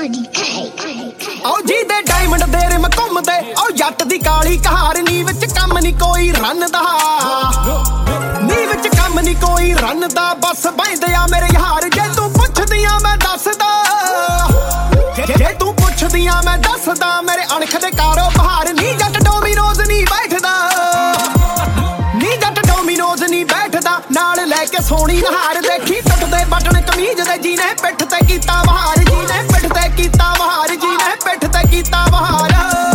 ਉਹ ਜੀ ਦੇ ਡਾਇਮੰਡ ਦੇ ਰਿਮ ਘੁੰਮਦੇ ਉਹ ਜੱਟ ਦੀ ਕਾਲੀ ਕਹਾਰ ਨੀ ਵਿੱਚ ਕੰਮ ਨੀ ਕੋਈ ਰਨ ਦਾ ਨੀ ਵਿੱਚ ਕੰਮ ਨੀ ਕੋਈ ਰਨ ਦਾ ਬਸ ਬੈਂਦੇ ਆ ਮੇਰੇ ਯਾਰ ਜੇ ਤੂੰ ਪੁੱਛਦੀਆਂ ਮੈਂ ਦੱਸਦਾ ਜੇ ਤੂੰ ਪੁੱਛਦੀਆਂ ਮੈਂ ਦੱਸਦਾ ਮੇਰੇ ਅਣਖ ਦੇ ਕਾਰੋਬਾਰ ਨੀ ਜੱਟ ਡੋਮੀਨੋਜ਼ ਨੀ ਬੈਠਦਾ ਨੀ ਜੱਟ ਡੋਮੀਨੋਜ਼ ਨੀ ਬੈਠਦਾ ਨਾਲ ਲੈ ਕੇ ਸੋਹਣੀ ਨਹਾਰ ਦੇਖੀ ਟੁੱਟਦੇ ਬਟਨ ਕਮੀਜ਼ ਦੇ ਜੀਨੇ ਪਿੱਠ ਤੇ ਕੀਤਾ ਬਹਾਰ ਜੀਨੇ ਪਿੱਠ ਤੇ ਕੀਤਾ ਬਹਾਰ ਜੀਨੇ ਪਿੱਠ ਤੇ ਕੀਤਾ ਬਹਾਰ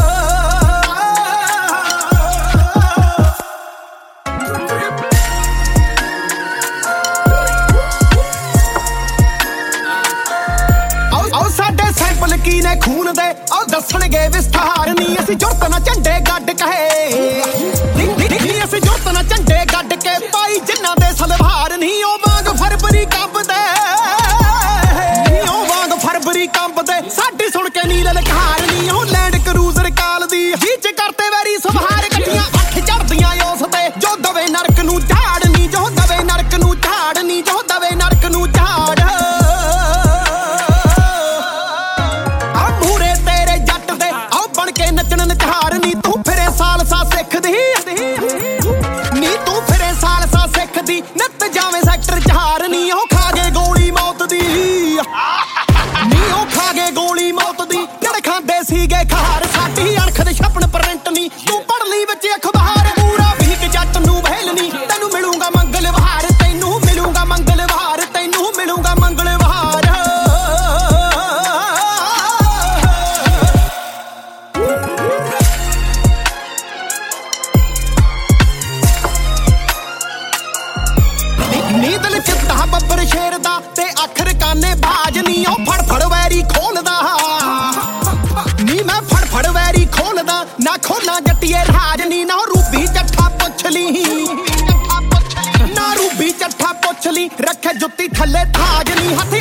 ਕੀ ਨੇ ਖੂਨ ਦੇ ਉਹ ਦੱਸਣਗੇ ਵਿਸਥਾਰ ਨੀ ਅਸੀਂ ਜੁਰਤ ਨਾ ਝੰਡੇ ਗੱਡ ਕਹੇ ਨੀ ਅਸੀਂ ਜੁਰਤ ਨਾ ਝੰਡੇ ਗੱਡ ਕੇ ਪਾਈ ਜਿਨ੍ਹਾਂ ਦੇ ਸਲਵਾਰ ਨਹੀਂ ਉਹ ਵਾਂਗ ਫਰਵਰੀ ਕੰਬਦੇ ਉਹ ਵਾਂਗ ਫਰਵਰੀ ਕੰਬਦੇ ਸਾਡੀ ਸੁਣ ਕੇ ਨੀ ਲਲਕਾਰ ਨੀ ਉਹ ਲੈਂਡ ਕਰੂਜ਼ਰ ਕਾਲ ਦੀ ਵਿੱਚ ਕਰਤੇ ਵੈਰੀ ਸਵਾਰ ਗੱਡੀਆਂ ਅੱਖ ਚੜਦੀਆਂ ਉਸ ਤੇ ਜੋ ਦਵੇ ਨਰਕ ਨੂੰ ਝਾੜ ਨੀ ਜੋ ਦਵੇ ਨਰਕ ਨੂੰ ਝਾੜ ਨੀ ਜੋ ਦਵੇ ਨਰਕ ਨੂੰ ਝਾੜ ਨੱਚਣ ਨਚਾਰ ਨੀ ਤੂੰ ਫਿਰੇ ਸਾਲਸਾ ਸਿੱਖਦੀ ਨੀ ਤੂੰ ਫਿਰੇ ਸਾਲਸਾ ਸਿੱਖਦੀ ਨਿੱਤ ਜਾਵੇਂ ਸੈਕਟਰ 4 ਨੀ ਉਹ ਖਾ ਗਏ ਗੋਲੀ ਮੌਤ ਦੀ ਨੀ ਉਹ ਖਾ ਗਏ ਗੋਲੀ ਮੌਤ ਦੀ ਜਿਹੜੇ ਖਾਂਦੇ ਸੀਗੇ ਖਾਰ ਸਾਡੀ ਅਣਖ ਦੇ ਛਪਣ ਪ੍ਰਿੰਟ ਨੀ ਤੂੰ ਪੜ ਲਈ ਵਿੱਚ ਅਖਬਾਰ ਪੂਰਾ ਵੀਕ ਜੱਟ ਨੂੰ ਵਹਿਲ ਨੀ ਤੈਨੂੰ ਮਿਲੂਗਾ ਮੰਗਲਵਾਰ ਤੈਨੂੰ ਮਿਲੂਗਾ ਮੰਗਲਵਾਰ ਤੈਨੂੰ ਮਿਲੂਗਾ ਮੰਗਲਵਾਰ ਨੀ ਦਿਲ ਚਿੱਤਾ ਬੱਬਰ ਸ਼ੇਰ ਦਾ ਤੇ ਅੱਖਰ ਕਾਨੇ ਬਾਜ ਨੀ ਉਹ ਫੜ ਵੈਰੀ ਖੋਲਦਾ ਨੀ ਮੈਂ ਫੜ ਵੈਰੀ ਖੋਲਦਾ ਨਾ ਖੋਲਾਂ ਜੱਟੀਏ ਰਾਜ ਨੀ ਨਾ ਰੂਬੀ ਚੱਠਾ ਪੁੱਛ ਲਈ ਨਾ ਰੂਬੀ ਚੱਠਾ ਪੁੱਛ ਲਈ ਰੱਖੇ ਜੁੱਤੀ ਥੱਲੇ ਤਾਜ ਨੀ ਹੱਥ